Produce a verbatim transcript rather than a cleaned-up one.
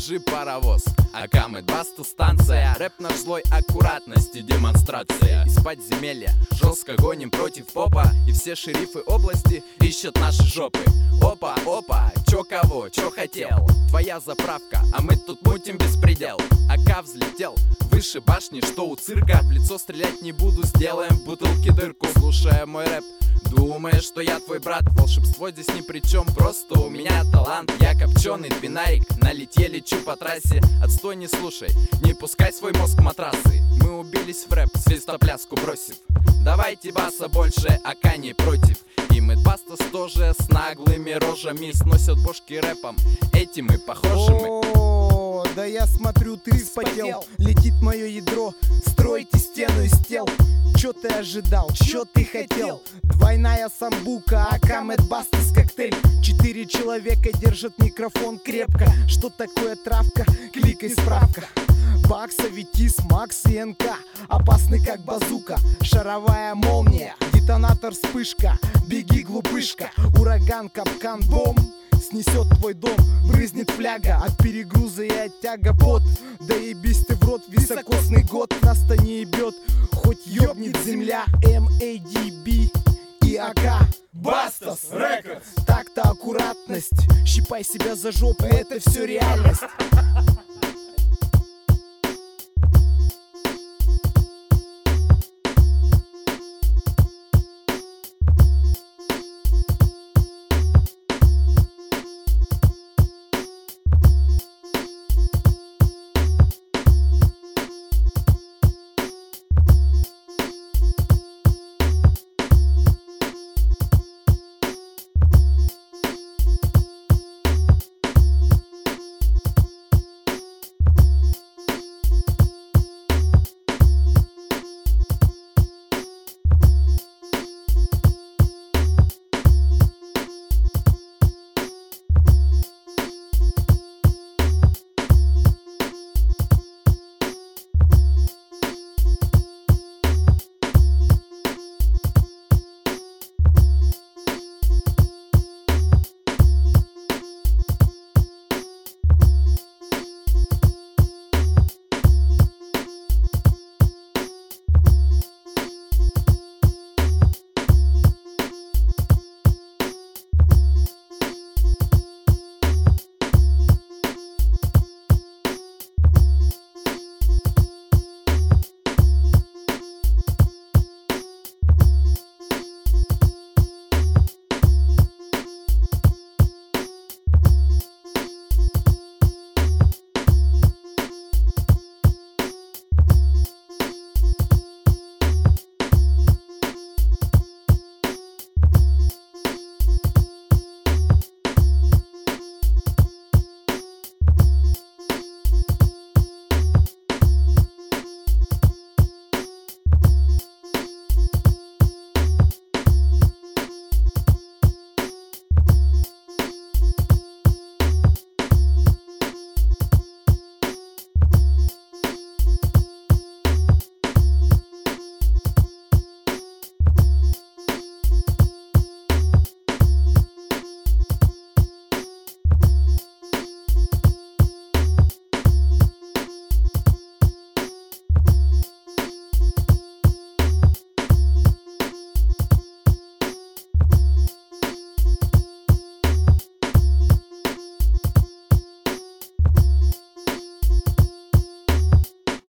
держи паровоз. АК Мэд Баста станция, рэп наш злой, аккуратность и демонстрация. Из подземелья жестко гоним против попа, и все шерифы области ищут наши жопы. Опа, опа, чё кого, чё хотел? Твоя заправка, а мы тут мутим беспредел. АК взлетел выше башни, что у цирка. В лицо стрелять не буду, сделаем в бутылке дырку. Слушая мой рэп, думаешь, что я твой брат? Волшебство здесь ни при чем, просто у меня талант. Я копченый двинарик, на литье лечу по трассе. Отстой не слушай, не пускай свой мозг в матрасы. Мы убились в рэп, свистопляску бросив. Давайте баса больше, АК не против. И Мэд Баста тоже с наглыми рожами сносят бошки рэпом. Этим мы похожи мы. О, да я смотрю, ты вспотел. Летит мое ядро, стройте стену из тел. Чё ты ожидал, чё ты хотел? Двойная самбука, АК Мэд Баста с коктейль. Четыре человека держат микрофон крепко. Что такое травка? Кликай справка. Бакса, Витис, Макс и эн ка. Опасный как базука, шаровая молния, детонатор, вспышка. Беги, глупышка, ураган, капкан, бомб. Снесет твой дом, брызнет фляга от перегруза и от тяга пот. Да ебись ты в рот, високосный год нас-то не ебет, хоть ёбнет земля. эм эй ди би и АК Бастас Рекордс. Так-то аккуратность, щипай себя за жопу, это все реальность.